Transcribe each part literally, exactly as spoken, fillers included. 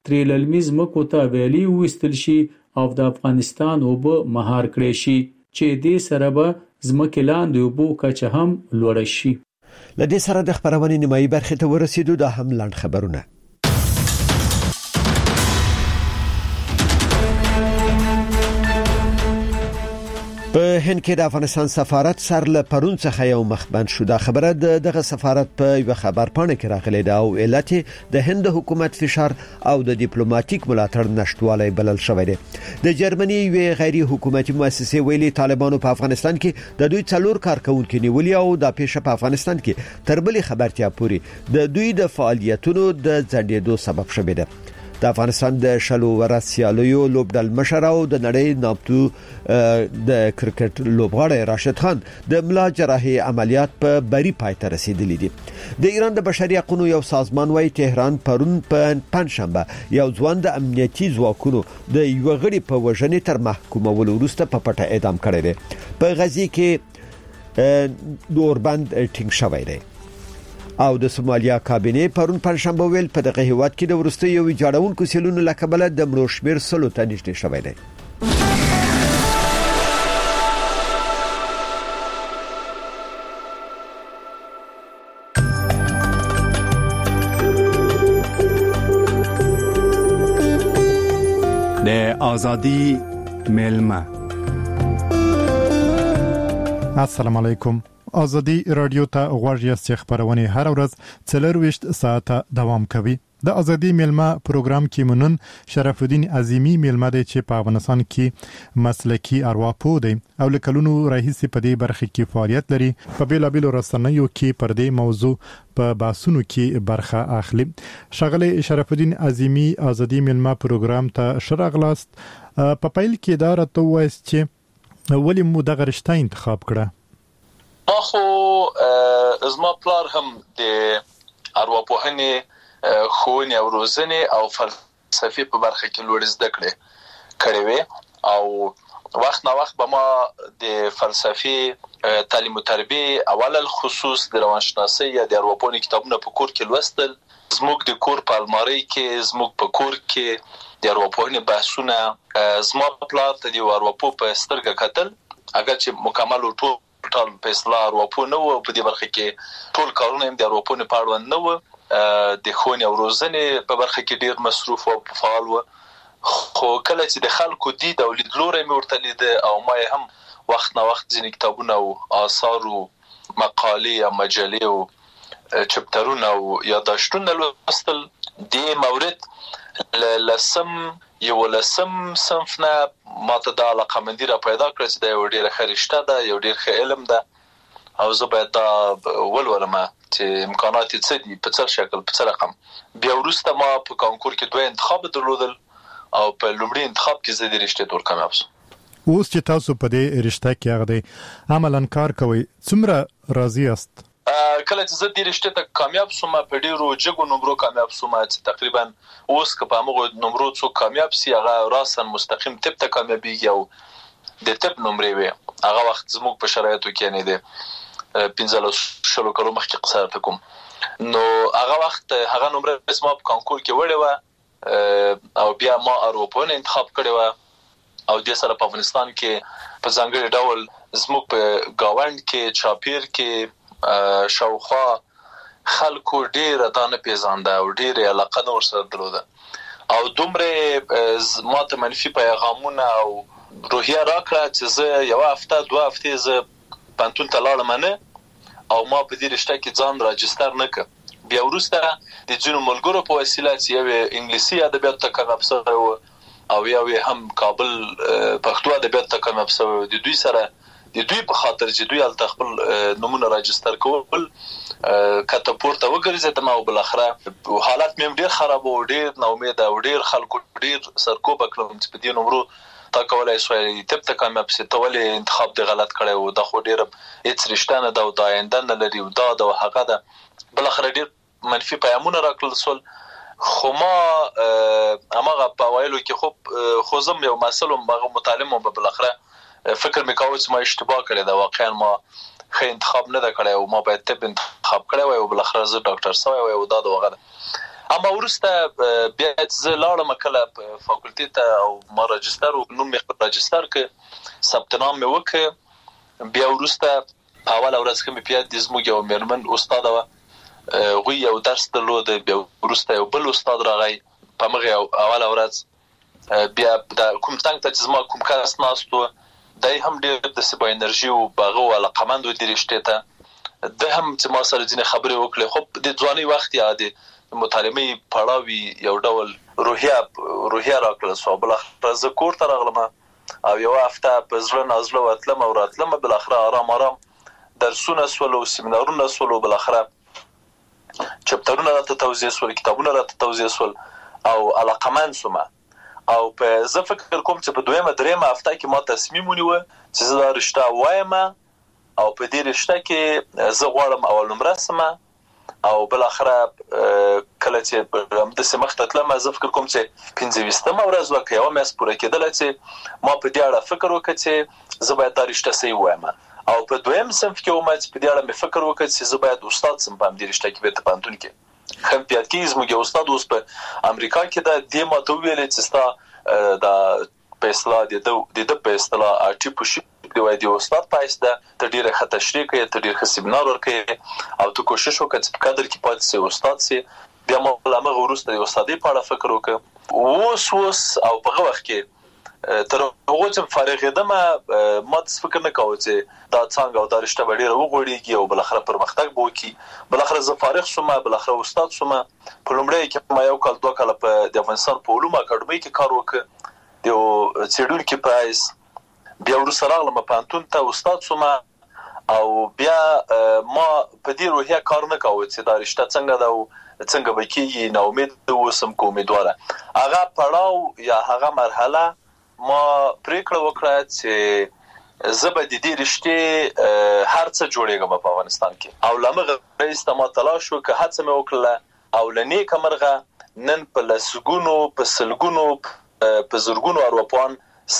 ترې للمي ځمکو ته ویلي وویستل شي او د افغانستان اوبه مهار کړی شي چې دې سره به ځمکې لاندې اوبو کچه هم لوړه شي. له دې سره د خبرونې نیمایي برخې ته ورسېدو. دا هم لاند خبرونه. په هند کې د افغانستان سفارت سر له پرون څخه یو مخبند شو. دا خبره دغه سفارت په یو خبر پاڼه کې راغلې ده او علت د هند حکومت فشار او د ډیپلوماټیک ملاتړ نشټوالی بلل شوی دی. د جرمني یو غیر حکومتي مؤسسه ویلي طالبانو په افغانستان کې د دوی څلور کارکونکو نیولي او د پیښه په افغانستان کې تر بلې خبرتیا پوري د دوی د فعالیتونو د ځنډېدو سبب شوی دی. د افغانستان د شلو ورسیالیو لوبډل مشر او د نړۍ نامتو د کرکټ لوبغاړی راشد خان د ملا جراحي عملیات په بری پای ته رسیدلی دي. د ایران د بشري حقوقو یو سازمان وايي تهران پرون په پنځشنبه یو ځوان د امنیتي ځواکونو د یو غړي په وژنې تر محکومولو وروسته په پټه اعدام کړی دی. په غزي کې دوربند ټینګ شوی دی. او د سومالیا کابینه پرون پنځشنبه ویل په دغه هیواد کې د ورستیو ویجاړونکو سیلونو لکبله د مړو شمیر سلو ته نږدې شوی دی. د ازادي ملما. السلام علیکم. ازادي رادیو ته غوږ یاست. خبرونه هر ورځ څلرويشت ساعته دوام کوي. د ازادي ملما پروګرام کې منن شرف الدین عظیمی ملما دی چې په افغانستان کې مسلکی ارواپو دی او لکلونو راهیسي په دې برخه کې فعالیت لري. په بیلابیلو رسنیو کې پر دې موضوع په باسونو کې برخه اخلي. شغله شرف الدین عظیمی ازادي ملما پروګرام ته شرغلاست. په پیل کې دا راته وایي چې ولې مو دغه رشته انتخاب کړه؟ خو زما پلار هم د ارواپوهنې ښوونې او روزنې او فلسفې په برخه کې لوړ زده کړې کړې وې او وخت نا وخت به ما د فلسفې تعلیم او تربیه اول الخصوص د روانشناسۍ یا د ارواپوهنې کتابونه په کور کې لوستل. زموږ د کور په المارۍ کې زموږ په کور کې د ارواپوهنې بحثونه زما پلار ته د ارواپوه په سترګه کتل. اگر چې مکمل ټول ټول په اصلاح ارواپوه نه و په دې برخه کې ټول کارونه هم د ارواپوهنې په اړه نه و. د ښوونې او روزنې په برخه کې ډیر مصروف او فعال و. خو کله چې د خلکو دید او لیدلوري مې ورته لیده او ما هم وخت نه وخت ځینې کتابونه او آثار او مقالې او مجلې او چپټرونه او یادداشتونه لوستل. د مورد لسم یو لسم صنف نه ماته د علاقه مندي را پیدا کړ چې د یو ډیر ښه رشته ده، یو ډیر ښه علم ده او زه باید دا ولولم چې امکانات یې څه دي، په څه شکل، په څه رقم. بیا وروسته ما په کانکور کې دوه انتخاب درلودل او په لومړي انتخاب کې زه د رشتې تور کامیاب شوم. اوس چې تاسو په دې رشته کې هغه دی عملاً کار کوئ، څومره راضي یاست؟ کله چې زه د رشتې ته کامیاب شوم په ډیرو جګو نمبرو کامیاب شوم چې تقریبا اوس که په هغه نمبرو څوک کامیاب سي هغه راسن مستقیم تپ ته کامیابیږي او د تپ نمبرې وي. هغه وخت زموږ په شرایطو کې نه دی پنځه شلو کلو مخکې قصار کوم نو هغه وخت هغه نمبر اسمه په کانکور کې وړه و او بیا ما اروپونه انتخاب کړی و او د سره په افغانستان کې په ځانګړي ډول زموږ په گاوند کې چاپیر کې شاوخوا خلکو ډیر دانه پیژانده او ډیر علاقه نور سره درلوده او دومره ماته منفي پیغامونه او روحیه راکړه چې زه یو هفته دوه هفته زه پانتون ته لاړم نه او ما په دې رشته کې ځان راجستر نه کړ. بیا وروسته د جنو ملګرو په وسیله چې یو انګلیسي ادبیات ته کامیاب شوی او یو هم کابل پښتو ادبیات ته کامیاب شوی د دوی سره د دوی په خاطر چې دوی ال خپل نمونه راجستر کول کته پورته وګرځیدم او بل اخره حالت مې ډیر خراب او ډیر نو امید او ډیر خلکو ډیر سرکوب کړم چې په دې نمبر تا کولای شوې تپ ته کامیاب سي ته ولې انتخاب دی غلط کړی او د خو ډیر هیڅ رښتیا نه دا د آینده نه لري او دا د حقیقت بل اخره ډیر منفي پیغامونه راکړل سول. خو ما امغه په وایلو کې خو خو زم یو مسله مغه متعلم او بل اخره فکر مې کاوه چې ما اشتباه کړی دا واقعا ما خې انتخاب نه کړی او ما باید تپ انتخاب کړی و او بل اخره زه ډاکټر سوی و او دا دغه اما ورسته بیا چې لاړم کله په فاکولټي ته او ما راجستر او نوم مې راجستر ک ثبت نام مې وک. بیا ورسته اول ورځ کې مې پیاد د زموږ یو میرمن استاد و غوی یو درس درلود. بیا ورسته یو بل استاد راغی په مغه اول ورځ. بیا د کوم څنګه ته چې ما کوم کس ناستو دای هم ډېر د سبا انرژي او باغه ولا قمندو د رښتې ته د هم چې ما سره ځینې خبرې وکړې. خو د ځواني وخت یادې مطالعه پړاوي یو ډول روحیه روحیه راکړل سو. بل اخر زه کور ته راغلم او یو هفته په زړه نازله وتلم او راتلم. بل اخر آرام آرام درسونه سول او سیمینارونه سول. بل اخر چپټرونه راته توضیح سول، کتابونه راته توضیح سول او علاقمند سوم. او په زه فکر کوم چې په دویمه درېمه هفته کې ما تصمیم ونیو چې زه دا رشته وایم او په دې رشته کې زه غواړم اول نمره سم. او بل اخره کله چې د سمخ ته تلم زه فکر کوم چې پنځه ویشتمه ورځ وکړ یو مې پوره کېدل چې ما په دې اړه فکر وکړ چې زه باید دا رشته صحیح وایم. او په دویم صنف کې ومه چې په دې اړه مې فکر وکړ چې زه باید استاد سم په دې رشته کې به ته پانتون کې خم پیاد کې زموږ یو استاد اوس په امریکا کې دا د ماته ویل چې ستا دا په اصطلاح د د په اصطلاح ارټیپوشپ دی وای دی استاد پایس دا ته ډیره ښه تشریح کوي، ته ډیر ښه سیمینار ورکوي او ته کوشش وکړې چې په قدر کې پاتې سي استاد سي. بیا مو لمغه ورسته د استادۍ په اړه فکر وکړ. اوس اوس او په وخت کې تر هغه چې فارغېدم ما څه فکر نه کاوه چې دا څنګه او دا رشته به ډیره وغوړېږي او بل اخر پرمختګ به وکړي. بل اخر زه فارغ شوم، بل اخر استاد شوم. په لومړی کې ما یو کال دوه کاله په د افغانستان په علومو اکاډمۍ کې کار وکړ د څېړونکي په حیث. بیا وروسته راغلم پوهنتون ته استاد شوم او بیا ما په دې روحیه کار نه کاوه چې دا رشته څنګه ده او څنګه به کېږي. ناامید اوسم که امیدواره. هغه پړاو یا هغه مرحله ما پریکړه وکړه چې زه به د دې رشتې هر څه جوړېږم په افغانستان کې. او لمغه رئیس ته ما تلاش وکړه، هڅه مې وکړه او لنیکه مرغه نن په لسګونو په سلګونو په زرګونو اروپان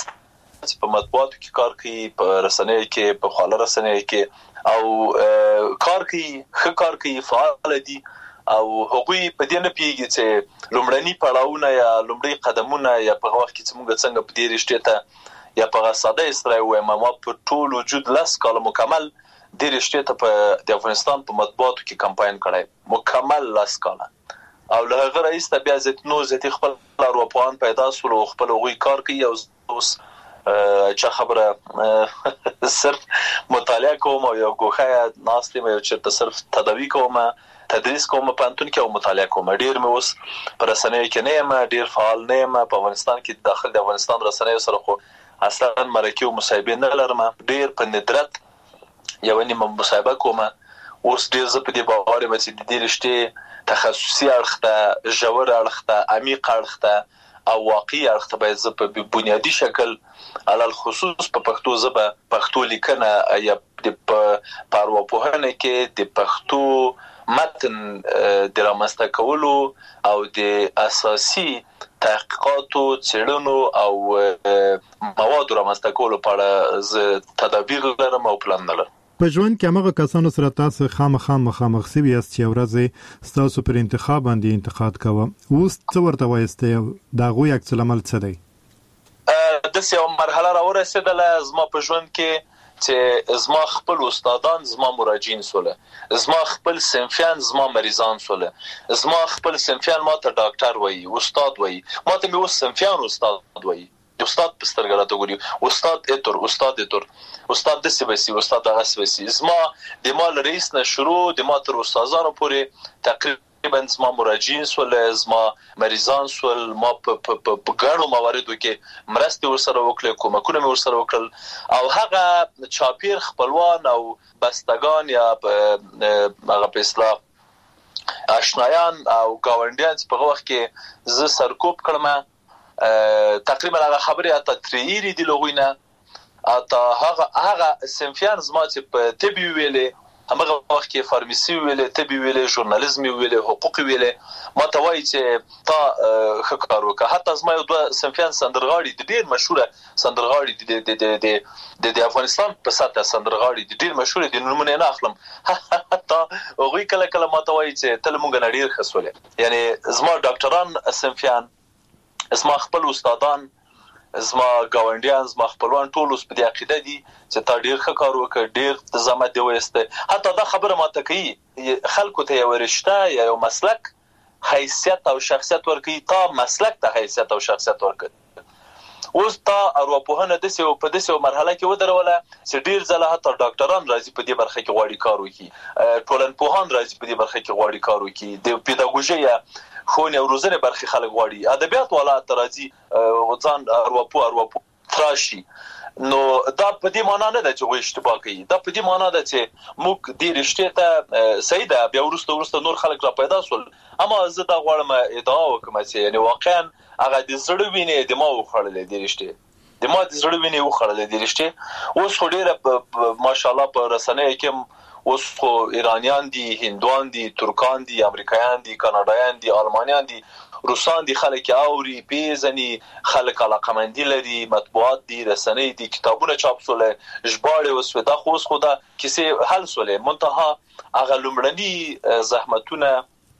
په مطبوعاتو کې کار کوي، په رسنیو کې، په خواله رسنیو کې او کار کوي، ښه کار کوي، فعال دي او هغوی په دې نه پیږي چې لومړني پړاوونه یا لومړني قدمونه یا په وخت کې چې موږ څنګه په دې رشتې ته یا په ساده اصطلاح وایم ما په ټول وجود لاس کال مکمل د رشتې ته په د افغانستان په مطبوعاتو کې کمپاین کړای مکمل لاس کال. او له هغه رئیس ته بیا زت نو زت خپل اروپان پیدا سول او خپل غوي کار کوي او اوس چې خبره صرف مطالعه کوم او یو ګوخه ناستم یو چرته صرف تداوی کوم، تدریس کوم په انتون کې او مطالعه کوم. ډیر مې اوس پر رسنیو کې نه یم، ډیر فعال نه یم په افغانستان کې. داخل د افغانستان رسنیو سره خو اصلا مرکه او مصاحبه نه لرم، ډیر په ندرت یو نیمه مصاحبه کوم. اوس ډیر زه په دې باور یم چې د دې رشتې تخصصي اړخ ته، ژور اړخ ته، عمیق اړخ ته او واقعي اړخ ته باید زه په بنیادی شکل علل خصوص په پښتو ژبه پښتو لیکنه یا د پارواپوهنه کې د پښتو متن د رامنځته کولو او د اساسي تحقیقاتو، څېړنو او موادو رامنځته کولو په اړه زه تدابیر لرم او پلان لرم. په ژوند کې هغه کسانو سره تاسو خامخا مخامخ سوي یاست چې ورځ تاسو پر انتخاب باندې انتقاد کوه، اوس څه ورته وایسته دا غوي عکس العمل څه دی؟ د یو مرحله را ورسېدله زما په ژوند کې چې زما خپل استادان زما مراجعین سوله، زما خپل صنفیان زما مریضان سوله، زما خپل صنفیان ما ته ډاکټر وایي، استاد وایي، ما ته مې اوس صنفیان استاد وایي. استاد په سترګه راته ګوري، استاد اتور، استاد اتور، استاد د سیبسي، استاد هغه سیبسي. زما د مال رئیس نه شروع د ما تر استادانو پورې تقریبا زما مراجعین سول، زما مریضان سول. ما په په ګڼو مواردو کې مرستې ورسره وکړې، کومکونه مې ورسره وکړل او هغه چاپیر خپلوان او بستگان یا هغه په اصطلاح آشنایان او گاونډیان په هغه وخت کې زه سرکوب کړم. تقریبا هغه خبرې اته تریری دی لغوینه اته هغه هغه سنفیان زما چې په طبي ویلې همغه وخت کې فارمیسي ویلې، طبي ویلې، ژورنالیزم ویلې، حقوق ویلې، ما ته وایي چې تا ښه کار وکړه. حتی زما یو دوه صنفیان سندرغاړي دي، ډېر مشهوره سندرغاړي دي د د د افغانستان په سطح سندرغاړي دي، ډېر مشهور دي، نومونه نه اخلم. حتی هغوی کله کله ما ته وایي چې تل مونږ نه ډېر ښه سولې. یعنی زما ډاکټران صنفیان، زما خپل استادان، زما ګاونډیان، زما خپلوان ټول اوس په دې عقیده دي چې تا ډېر ښه کار وکړ، ډېر زحمت دی وایسته. حتی دا خبره ماته کوي خلکو ته یو رشته یا یو مسلک حیثیت او شخصیت ورکوي، تا مسلک ته حیثیت او شخصیت ورکوي. اوس تا ارواپوهنه داسې په داسې مرحله کې ودروله چې ډېر ځله حتی ډاکټران راځي په دې برخه کې غواړي کار وکړي، ټولنپوهان راځي په دې برخه کې غواړي کار وکړي، د پیداګوژي یا ښوونې او روزنې برخې خلک غواړي، ادبیات والا ته راځي ځان ارواپوه ارواپوه تراشي. نو دا په دې معنا نه ده چې غوښ اشتباه کوي، دا په دې معنا ده چې موږ دې رشتې ته صحیح ده. بیا ورسته ورسته نور خلک را پیدا شول، اما زه دا غواړم ادعا وکړم چې یعنی واقعا هغه د زړه وینې د ما وخړلې دې رشتې، د ما د زړه وینې وخړلې دې رشتې. اوس خو ډېره ماشاءالله په رسنیو کې اوس خو ایرانیان دي، هندوان دي، ترکان دي، امریکایان دي، کاناډایان دي، آلمانیان دي، روسان دي، خلک اوري پیژني، خلک علاقمندي لري، مطبوعات دي، رسنۍ دي، کتابونه چاپ سول، ژباړې وسوي. دا خو اوس خو دا کیسې حل سول، منتها هغه لومړني زحمتونه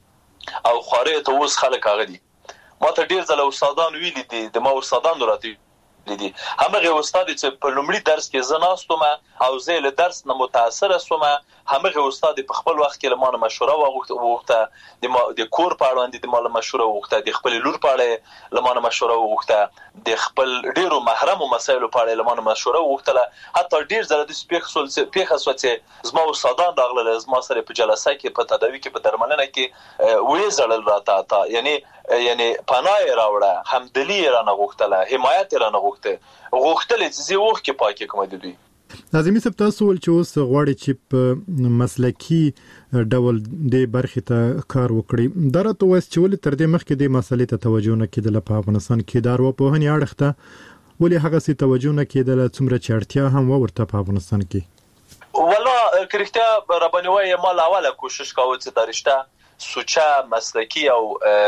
او خوارې ته اوس خلک هغه دي. ما ته ډېر ځله استادان ویلي دي، د ما استادانو راته دي همغه استاد چې په لومړي درس کې زه ناستم او زه له درس نه متاثر شوم، همغه استاد په خپل وخت کې لمانه مشوره وغوښته، د د کور په اړه د مال مشوره وغوښته، د خپل لور په اړه لمانه مشوره وغوښته، د خپل ډیرو محرم مسایلو په اړه لمانه مشوره وغوښتله. حتی ډیر زره د سپیښ سول پیخه سوڅ زما استادان راغله، زما سره په جلسه کې په تداوی کې په درملنه کې وې زړل راته تا، یعنی یعنی پناه راوړه، همدلی را نه غوښتله، حمایت را نه غوښته، غوښتل چې زه وخت کې پاکه کوم د دوی. لازمي سب تاسو ول چې اوس غواړي چې په مسلکی ډول د برخې ته کار وکړي، درته وس چې ول تر دې مخکې د مسلې ته توجه نه کېدل په افغانستان کې، د ارواپوهنې اړخته ولې هغه سي توجه نه کېدل څومره چې اړتیا هم ورته په افغانستان کې؟ والله کرکټه ربانوي ما لاوله کوشش کاوه چې درشته سوچا مسلکی او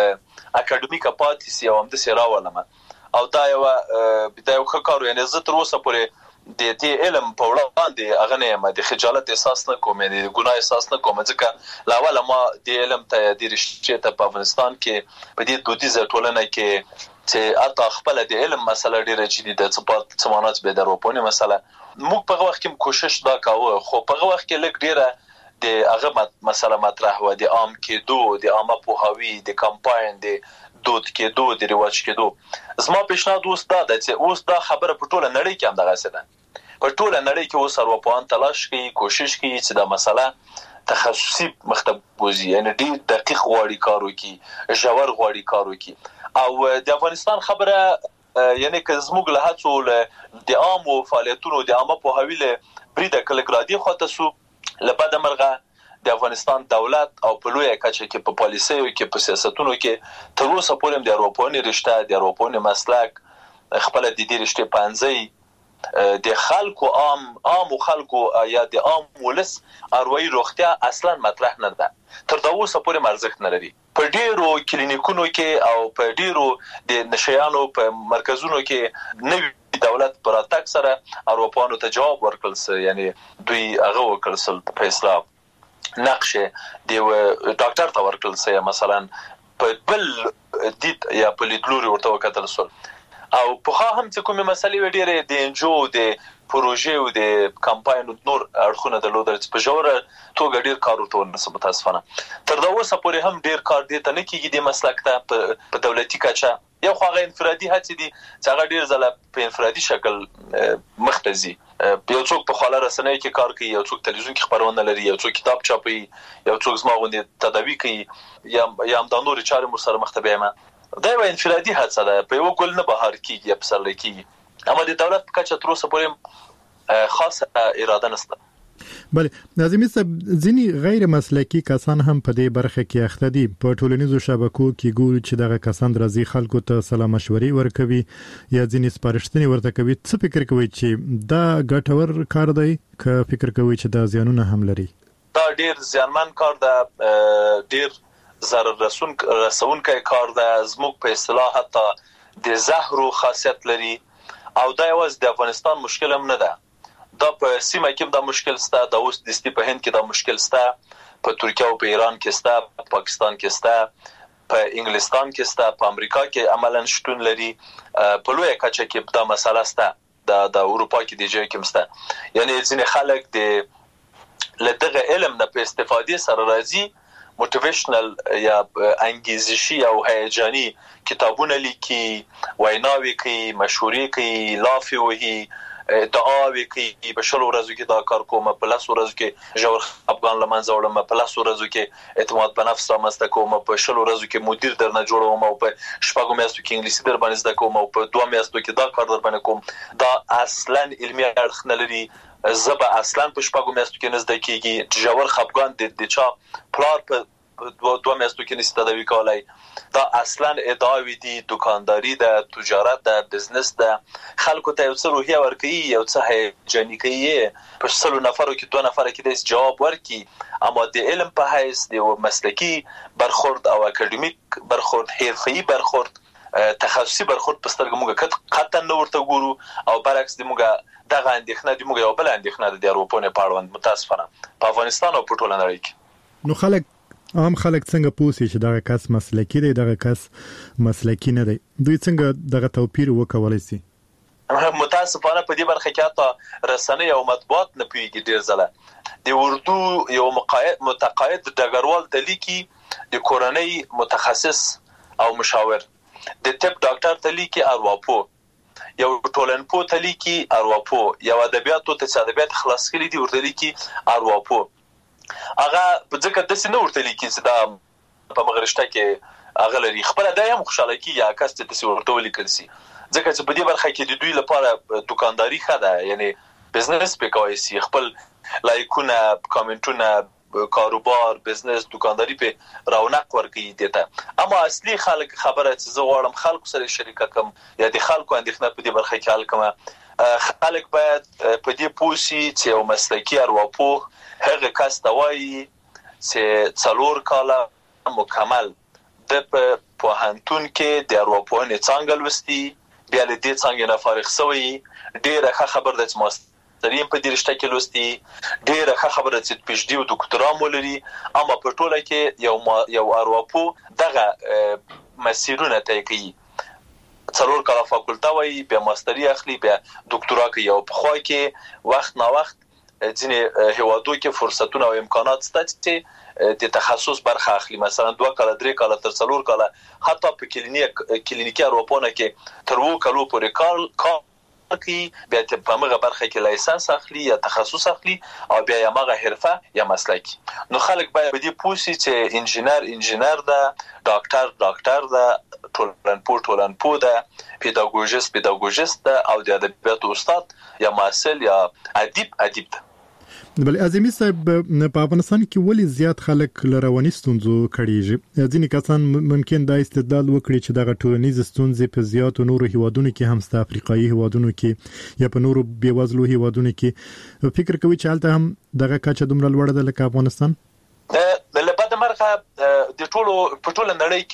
اکاډمیکا پاتې سي او هم د سراولم، او دا یو د یو ښکارو یعنی زه تر اوسه پورې د دې علم په وړاندې هغه نه یم، د خجالت احساس نه کوم، د ګناه احساس نه کوم، ځکه لاول ما د علم ته د رشتې ته په افغانستان کې په دې دودیزه ټولنه کې چې اته خپل د علم مسله ډیره جدي ده، څه څه مانات به دروپونه مسله موږ په وخت کې کوشش دا کاوه، خو په وخت کې لږ ډیره د هغه مسله مطرح و، د عام کېدو، د عامه پوهاوی، د کمپاین، د دود کېدو، د رواج کېدو. زما پیشنهاد اوس دا ده چې اوس دا خبره په ټوله نړۍ کې هم دغه څه ده، په ټوله نړۍ کې اوس ارواپوهان تلاش کوي، کوشش کوي چې دا مسله تخصصي مخته وځي، یعنی ډېر دقیق غواړي کار وکړي، ژور غواړي کار وکړي. او د افغانستان خبره یعنی که زموږ له هڅو د عامو فعالیتونو د عامه پوهاوي له بریده کلک را دي خواته سو، له بده مرغه د افغانستان دولت او په لویه کچه کې په پالیسیو کې په سیاستونو کې تر اوسه پورې د ارواپوهنې رشته، د ارواپوهنې مسلک خپل د دې رشتې پنځه د خلکو عام عام خلکو یا د عام ولس اروایي روغتیا اصلا مطرح نه ده، تر دا اوسه پورې مرزښت نه لري. په ډیرو کلینیکونو کې او په ډیرو د نشيانو په مرکزونو کې نوی دولت پر اتاک سره ارواپوهانو ته جواب ورکړل سي، یعنی دوی هغه وکړل سل په اسلام نقشه دی ډاکټر ته ورکړل سي، مثلا په بل دید یا په لیدلوري ورته وکړل سول. او په هم چې کومه مسلې وړي د انجو د پروژې او د کمپاین نور اړخونه د لودر په جوړه توګه ډیر کار ورته ونسب متاسفانه. تر دا اوسه پورې هم ډیر کار دی ته نه کیږي د مسلک ته په دولتي کچه، یو خو هغه انفرادي هڅې دي چې هغه ډیر ځله په انفرادي شکل مختزي، یو څوک په خاله رسنۍ کې کار کوي، یو څوک تلویزیون کې خبرونه لري، یو څوک کتاب چاپي، یو څوک زما غوندې تداوی کوي، یا یا د نور چارې مر سره مختبهمه. دا یو انفرادي هڅه ده، په یو ګل نه بهار کیږي، په سر کیږي، اما د دولت په کچه تر اوسه پورې خاصه اراده نشته. بله لازمي سب ځینی غیر مسلکی کسان هم په دې برخه کې اخته دي، په ټولنیزو شبکو کې ګوري چې دغه کسان راځي خلکو ته سلام مشورې ورکوي یا ځینی سپارښتنې ورته کوي. څه فکر کوي چې دا ګټور کار دی که فکر کوي چې دا زیانونه هم لري؟ دا ډیر زیانمن کار ده، ډیر ضرر رسون رسونکی کار ده، زموږ په اصطلاح حتی د زهرو خاصیت لري او دا یوازې د افغانستان مشکل هم نه ده، دا په سیمه کې دا مشکل سته، دا اوس د ستی په هند کې دا مشکل سته، په ترکیه او په ایران کې سته، په پاکستان کې سته، په انګلستان کې سته، په امریکا کې عملاً شتون لري، په لویه کچه کې دا مسله سته، د د اروپا کې د ځای کې مسته. یعنی ځینې خلک د لدغه علم نه په استفادې سره راځي، موټیویشنل یا انګیزشي او هیجاني کتابونه لیکي، ویناوي کوي، مشورې کوي، لافي وهي، دعاوي کوي، په شلو ورځو کې دا کار کوم، په لسو ورځو کې ژور افغان لمنځه وړم، په لسو ورځو کې اعتماد په نفس رامنځته کوم، په شلو ورځو کې مدیر درنه جوړوم، او په شپږو میاشتو کې انګلیسي در باندې زده کوم، او په دوه میاشتو کې دا کار در باندې کوم. دا اصلا علمي اړخ نه لري، زبه اصلا په شپږو میاشتو کې نه زده کیږي، ژور خپګان د چا پلار په دوه دوه میاشتو کې نشي تداوی کولای. دا اصلا ادعاوی دي، دکانداری ده، تجارت ده، بزنس ده، خلکو ته یو څه روحیه ورکوي، یو څه هیجاني کوي، په سلو نفرو کې دوه نفر کې د جواب ورکي، اما د علم په حیث د مسلکی برخورد او اکاډمیک برخورد، حرفه‌ای برخورد، تخصصي برخورد په سترګه موږ قطعا نه ورته ګورو، او برعکس د موږ دغه اندېښنه د موږ یو بل اندېښنه د اروپا نه پاړوند متاسفانه په افغانستان او په ټوله نړۍ کې. نو خلک عام خلک څنګه پوښي چې دغه کس مسلکی دی، دغه کس مسلکی نه دی، دوی څنګه دغه توپیر وکولای شي؟ متاسفانه په دې برخه کې حتی رسنۍ او مطبوعات نه پیږي. ډیر ځله د اردو یو مقاید متقاعد ډګروال د لیکي، د کورنۍ متخصص او مشاور، د طب ډاکټر ته لیکي ارواپو، یو ټولنپو ته لیکي ارواپو، یو ادبیاتو ته ادبیات خلاص کړي دي ورته لیکي ارواپو. هغه په ځکه د سینو ورته لیکي چې دا په مغرشته کې هغه لري خپل د هم خوشاله کی یا کس ته څه ورته ولیکل سي، ځکه چې په دې برخه کې د دوی لپاره دکانداری خده، یعنی بزنس په کوي سي، خپل لایکونه، کامنټونه، کاروبار، بزنس، دکانداری په رونق ورکوي دیته. اما اصلي خلک خبره چې زه غواړم خلکو سره شریک کوم یا د خلکو اندېښنه په دې برخه کې حل کوم، خلک باید په دې پوښي چې یو مسلکی ارواپوه هغه کس ته وایي چې څلور کاله مکمل د په پوهنتون کې د ارواپوهنې څانګه لوستي، بیا له دې څانګې نه فارغ شوی، ډېره ښه خبره ده چې ماسترین په دې رشته کې لوستي، ډېره ښه خبره ده چې پی ایچ ډي او ډاکټرا مو لري، اما په ټوله کې یو یو ارواپوه دغه مسیرونه طی کوي، څلور کاله فاکولټه وایي، بیا ماستري اخلي، بیا ډاکټرا کوي، او په خوا کې وخت نا وخت ځینې هیوادو کې فرصتونه او امکانات شته چې د تخصص برخه اخلي، مثلا دوه کاله، درې کاله، تر څلور کاله، حتی په کلینیک کلینیکي ارواپوهنه کې تر اووه کالو پورې کار کار کوي، بیا په هغه برخه کې لایسنس اخلي یا تخصص اخلي، او بیا یې هغه حرفه یا مسلک. نو خلک باید په دې پوه شي چې انجینر انجینر ده، ډاکټر ډاکټر ده، ټولنپوه ټولنپوه ده، پیداګوژیست پیداګوژیست ده، او د ادبیاتو استاد یا محصل یا ادیب ادیب ده. بل اعظمي صاحب، په افغانستان کې ولې زیات خلک لرواني ستونزو کړيږي؟ ځینې کسان ممکن دا استدلال وکړي چې دغه ټولنیز ستونزې په زیاتو نورو هیوادونو کې هم ستا افریقایي هیوادونو کې یا په نورو بیوزلو هیوادونو کې، فکر کوي چې هلته هم دغه کچه دومره لوړه ده لکه افغانستان؟ له بده مرغه د ټولو په ټوله نړۍ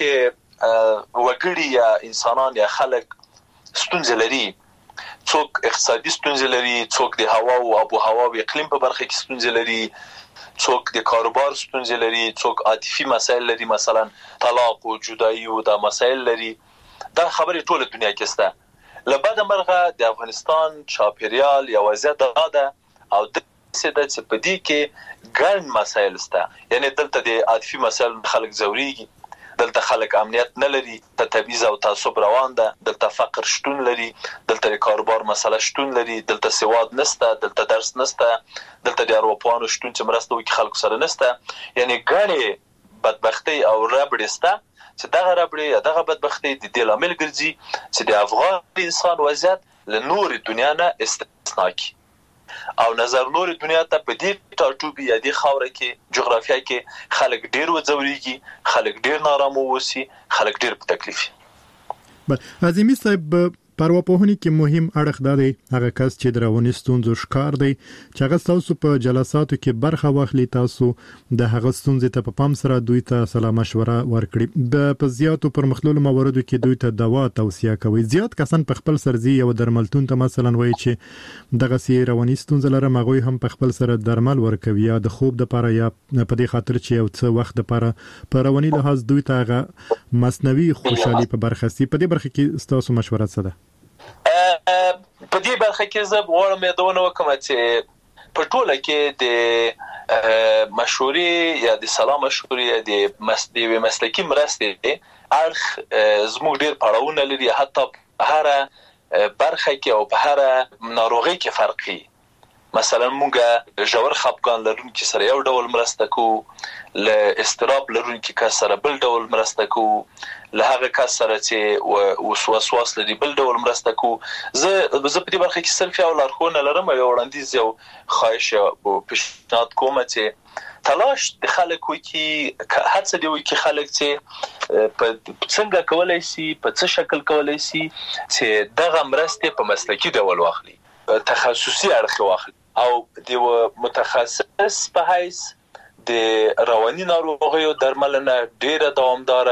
کې وګړي یا انسانان یا خلک ستونزې لري، څوک اقتصادي ستونزې لري، څوک د هوا او آب و هوا او اقلیم په برخه کې ستونزې لري، څوک د کاروبار ستونزې لري، څوک عاطفي مسایل لري، مثلا طلاق او جدایي او دا مسایل لري. دا خبرې ټوله دنیا کې شته. له بده مرغه د افغانستان چاپیریال یا وضعیت دا ده او د څه د په دې کې ګڼ مسایل شته، یعنی دلته د عاطفي مسایل خلک زوريږي، دلته خلک امنیت نه لري، د تبعیض او تعصب روان ده، دلته فقر شتون لري، دلته د کاروبار مسله شتون لري، دلته سواد نشته، دلته درس نشته، دلته د اروپانو شتون چې مرسته وکړي خلکو سره نشته، یعنی ګڼې بدبختی او ربړې شته چې دغه ربړې دغه بدبختی د دې لامل ګرځي چې د افغان انسان وضعیت له نور دنیا نه استثنا کی او نظر نور دنیا ته په دې ټاټوبي یا د خاوره کې جغرافیا کې خلک ډیر وځوريږي، خلک ډیر نارامه وسی، خلک ډیر په تکلیف. بل اعظمي صاحب، پرواپوهنې کې مهم اړخ دا دی هغه کس چې د رواني ستونزو ښکار دی چې هغه تاسو په جلساتو کې برخه واخلي تاسو د هغه ستونزې ته په پام سره دوی ته سلا مشوره ورکړي د په زیاتو پرمختللو مواردو کې دوی ته دوا توصیه کوي. زیات کسان په خپل سرزي یو درملتون ته مثلا وایي چې دغه سي رواني ستونزې لري مغوي هم په خپل سره درمل ورکوي یا د خوب د لپاره یا په دې خاطر چې یو څه وخت لپاره په رواني لحاظ دوی ته هغه مصنوعي خوشحالي په برخه سي. په دې برخه کې تاسو مشوره څه ده؟ په دې برخه کې زه غواړم یادونه وکړم چې په ټوله کې د مشورې یا د سلام مشورې یا د مسلې مسلکي مرستې اړخ زموږ ډېر پړاوونه لري، حتی هر برخه کې او په هر ناروغي کې فرقي. مثلا مونږه ژور خپګان لرونکي سره یو ډول مرسته کوو، له استراب لرونکي کس سره بل ډول مرسته کوو، له هغه کس سره چې وسواس لري بل ډول مرسته کوو. زه زه په دې برخه کې صرف یو لارښوونه لرم، یو وړاندیز یو خواهش او پیشنهاد کوم چې تلاش د خلکو کې هڅه دی چې خلک چې په څنګه کولای شي په څه شکل کولای شي چې دغه مرسته په مسلکي ډول واخلي، تخصصي اړخ واخلي او د متخصص په حیث د رواني ناروغیو درملنه ډیره دوامداره،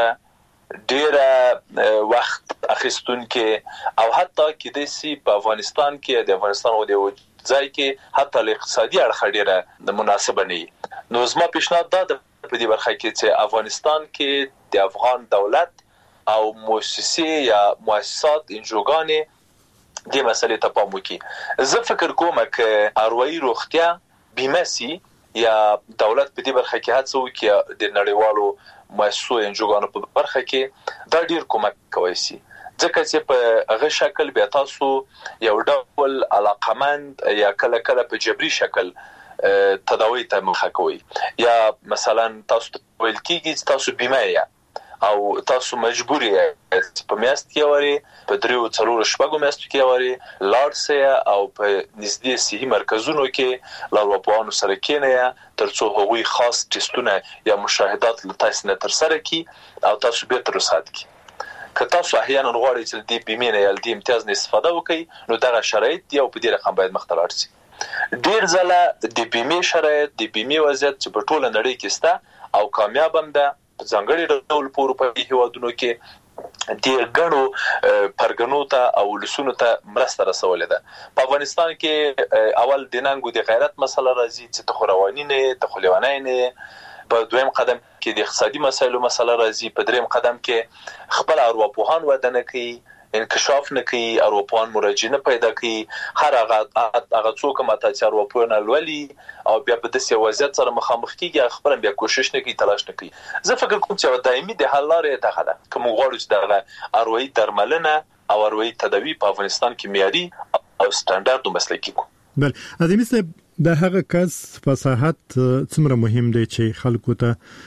ډیره وخت اخیستونکې او حتی کې د سی په افغانستان کې د افغانستان او د ځای کې حتی له اقتصادي اړخ ډیره مناسبه نه. نو زما پیشنهاد دا د په دې برخه کې چې افغانستان کې د افغان دولت او مؤسسې یا مؤسسات انجوګانې دې مسلې ته پام وکړي. زه فکر کوم چې اروایي روغتیا بیمه سي یا دولت په دې برخه کې هڅه وکړي د نړیوالو مؤسسو انجوګانو په برخه کې دا ډیر کومک کوي سي، ځکه چې په هغه شکل بیا تاسو یو ډول علاقمند یا کله کله په جبري شکل تداوی ته مخه کوي، یا مثلا تاسو ویل کېږي تاسو بیمه یا او تاسو مجبور یې په میاشت کې وری په دریو څلور شپږو میاشتو کې وری لاړ او په نږدې صحي مرکزونو کې لاروپوانو سره کېنه ترڅو هغوی خاص ټیسټونه یا مشاهدات له تاسو نه تر سره کی او تاسو به تر وسات کی. که تاسو احیانا غواړئ چې د بیمې نه یا د امتیاز نه استفاده وکړئ نو دغه شرایط یو په دې رقم باید مختلف شي. ډیر ځله د بیمې شرایط د بیمې وضعیت چې په ټوله نړۍ کې سته او کامیاب هم ده، په ځانګړي ډول په اروپایي هیوادونو کې د غنو پرګنو ته او لسونو ته مرسته رسولې ده. په افغانستان کې اول د ننګو د غیرت مسله راځي چې تخروانی نه تخلیوانی نه، په دویم قدم کې د اقتصادي مسایلو مسله راځي، په دریم قدم کې خپل ارواپوهان ودانه کوي، انکشاف نه کوي، ارواپوهان مراجعه پیدا کوي، هر هغه هغه څوک ماته چې ارواپوهان لولي او بیا په داسې وضعیت سره مخامخ کیږي خپل بیا کوشش نه کوي، تلاش نه کوي. زه فکر کوم چې دایمي د حل لارې ته ده کوم غواړو چې دغه اروایي درملنه او اروایي تداوی په افغانستان کې معیاري او سټانډارډ او مسلکي کو. بل ادمي صاحب د هغه کس فصاحت څومره مهم دی چې خلکو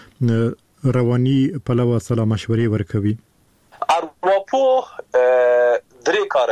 ته رواني پلوه سلام مشورې ورکوي؟ ارواپوه درې کار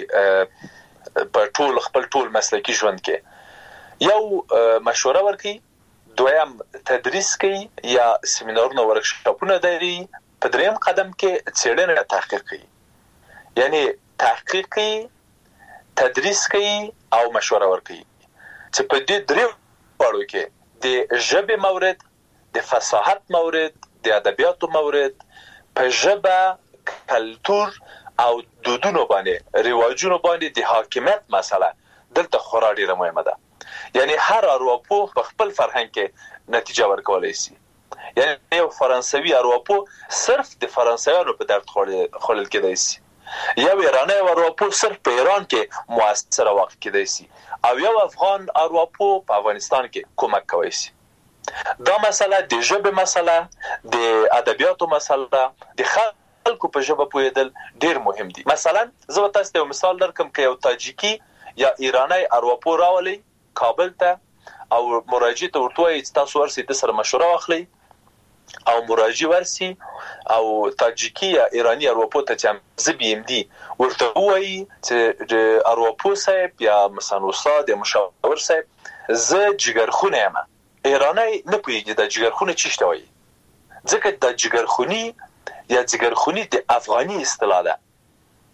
کوي په ټول خپل ټول مسلکي ژوند کې. یو مشوره ورکوي، دویم تدریس کوي یا سیمینارونه ورکشاپونه لري، په دریم قدم کې څېړنه تحقیق کوي. یعنی تحقیق کوي، تدریس کوي او مشوره ورکوي چې په دې درې وړو کې د ژبې مورد، د فصاحت مورد، د ادبیاتو مورد، په ژبه کلتور او دودونو باندې رواجونو باندې د حاکمیت مسله دلته خورا ډیره مهمه ده. یعنی هر ارواپوه په خپل فرهنګ کې نتیجه ورکولای شي. یعنی یو فرانسوي ارواپوه صرف د فرانسویانو په درد خورل کېدای شي، یو ایرانی ارواپوه صرف په ایران کې موثر واقع کېدای شي، او یو افغان ارواپوه په افغانستان کې کومک کوي شي. دا مسله د ژبې مسله، د ادبیاتو مسله، د خلکو په ژبه پوهیدل ډیر مهم دي. مثلا زه تاسو ته مثال درکم که یو تاجیکی یا ایرانی ارواپوه راولي کابل ته او مراجعه ته ورته وایي تاسو ورسئ د سره مشوره واخلئ او مراجعه ورسي او تاجیکی یا ایرانی ارواپوه ته چې زه بي ام دي ورته وایي چې ارواپوه صاحب یا مثلا استاد یا مشاور صاحب زه جګرخونه یم. ایرانی نه پوهیږي د جګرخونه چی شته وایي، ځکه د جګرخونی یا جګرخونی د افغاني اصطلاح ده.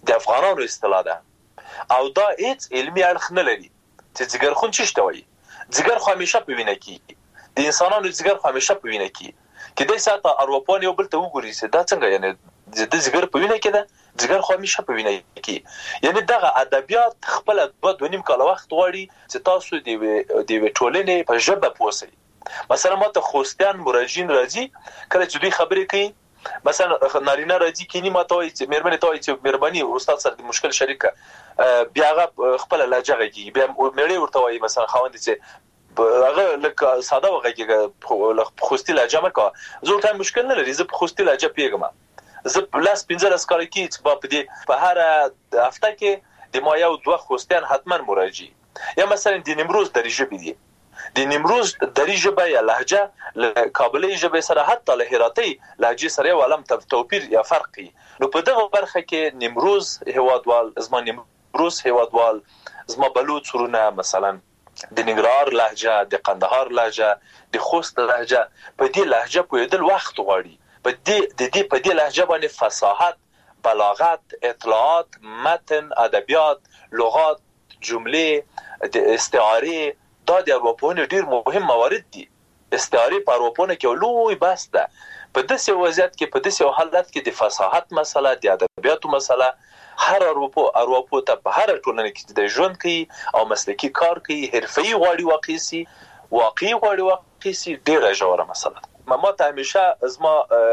د افغانانو اصطلاح ده او دا هیڅ علمي اړخ نه لري چې ځګر خون څه شته وایي. ځګر خو همیشه په وینه کې د انسانانو ځګر خو همیشه په وینه کې کله ساته اروپان یو بل ته وګوري چې دا څنګه یعنی د ځګر په وینه کې ده ځګر خو همیشه په وینه کې یعنی دغه ادبیات خپل د دوه نیم کال وخت غواړي چې تاسو د د ټولنې په ژبه پوسئ. مثلا ماته خوستیان مراجعین راځي کله چې دوی خبرې کوي مثلا نارینه راځي کینی ماته وایي چې مهرباني ته وایي چې مهرباني استاد سره د مشکل شریکه بیا هغه خپل لهجه غږی بیا مېړې ورته وایي مثلا خاوند چې هغه لکه ساده وغږیږي خوستی لهجه مکه زه ته مشکل نه لري زه په خوستی لهجه پیګم زه پلاس پنځه لس کال کې چې په دې په هر هفته کې د ما یو دوه خوستیان حتما مراجعي یا مثلا د نیمروز درجه بي دي د نیمروز درجه به یا لهجه ل کابلي ژبه سره حتی له هراتي لهجه سره ولم توپیر یا فرقي نو په دغه برخه کې نیمروز هوادوال زما نیمروز هوادوال زما بلوچ ورونه مثلا د ننګرهار لهجه د قندهار لهجه د خوست لهجه په دې لهجه په یدل وخت غواړي په دې د دې په دې لهجه باندې فصاحت بلاغت اطلاعات متن ادبیات لغات جمله د استعاره دا د اروپونو ډیر مهم موارد دي. استعاره په اروپونو کې لوی بحث ده په داسې وضعیت کې په داسې حالت کې د فصاحت مسله د ادبیاتو مسله هر اروپو اروپو ته په هر ټولنه کې د ژوند کوي او مسلکی کار کوي حرفي غواړي واقعي سي واقعي غواړي واقعي سي ډیره ژوره مسله ما ته همیشه ازما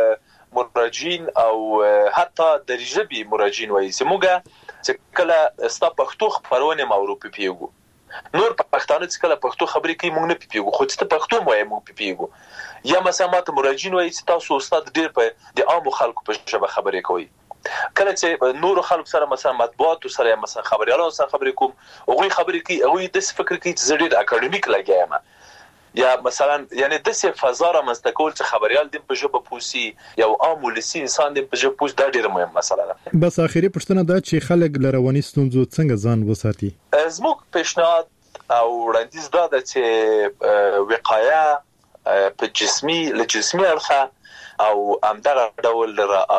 مراجعین او حتی درجه بي مراجعین وایي چې موږ چې کله ستا پښتو خبرونه ماوروپی پیګو نور پښتانه چې کله پښتو خبرې کوي موږ نه پیګو خو چې پښتو وایي موږ پیګو یا مثلا ماته مراجعین وایي چې تاسو استاد ډیر په د عام خلکو په ژبه خبرې کوي کله چې نور خلک سره مثلا مطبوعات سره مثلا خبريالانو سره خبرې کوم هغه خبرې کوي هغه د فکر کوي چې زړه د اکاډمیک لګیایم یا مثلا یعنی د څه فضا را مستقول چې خبريال د په ژبه پوسی یو عام ولسی انسان د په ژبه پوس دا ډیره مهمه مسله ده. بس اخیری پښتنه دا چې خلک لرواني ستونزو څنګه ځان وساتي زموږ پیشنهاد او وړاندیز دا ده چې وقایه په جسمي له جسمي اړخه او همدغه ډول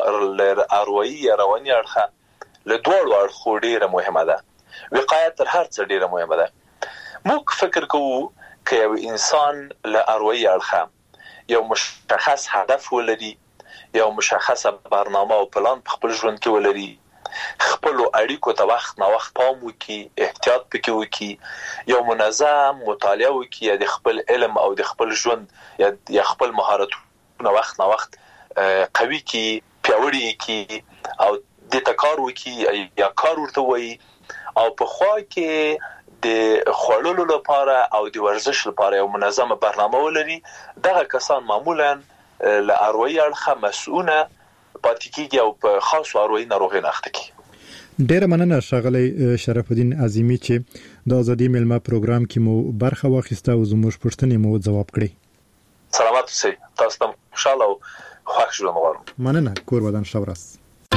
ل اروایي رواني اړخه له دوړو اړخو ډیره مهمه ده. وقایه تر هر څه ډیره مهمه ده. موږ فکر کوو که یو انسان له اروایي اړخه یو مشخص هدف ولري یو مشخصه برنامه او پلان په خپل ژوند کې ولري خپل اړیکو ته وخت نه وخت پام وکړي احتیاط پکې وکړي یو منظم مطالعه وکړي د خپل علم او د خپل ژوند یا خپل مهارتونو وخت نه وخت قوي کی پیاوړي کی او د تکار وکړي یا کار ورته وایي او په خوا کې د خړلو لپاره او د ورزش لپاره یو منظمه برنامه ولري دغه کسان معمولا له اروایي اړخه مسؤونه پاتې کیږي او په خاص اروایي ناروغي نه اخته کیږي. ډیره مننه ښاغلی شرف الدین عظیمی چې د ازادي ملما پروګرام کې مو برخه واخیسته او زموږ پوښتنې مو ځواب کړې. سلامات اوسئ تاسو ته خوشاله او خوښ ژوند غواړم. مننه کور ودان ښه ورځ.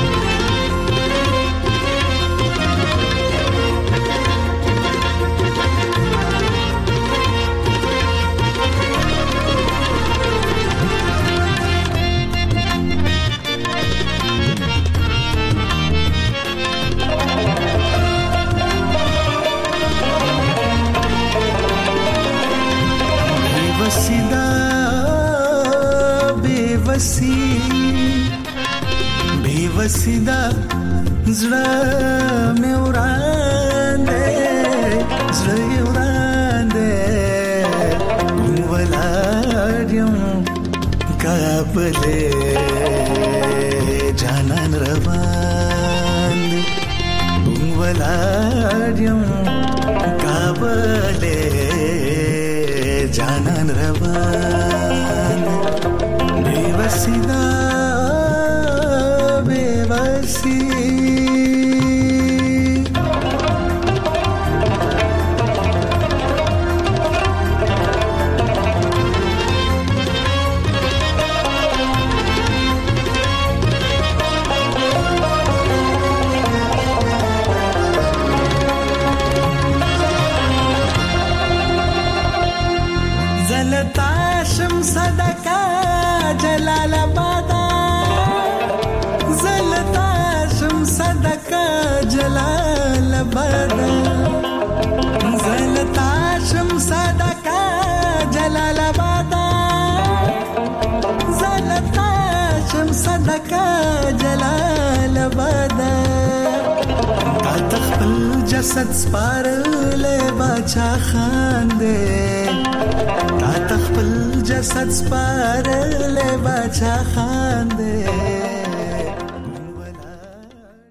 बेवसीदा زړه مې وراندې زړه وراندې ولادم کابلې جانان روان ولادم کابلې جانان روان बेवसीदा बेवसी जलता शमसदा का जलालाबाद जलता صدقه جلال آباد زلتا شم صدقه جلال آباد زلتا شم صدقه جلال آباد تا تخپل جسد سپارلې باچا خان دې تا تخپل جسد سپارلې باچا خان دې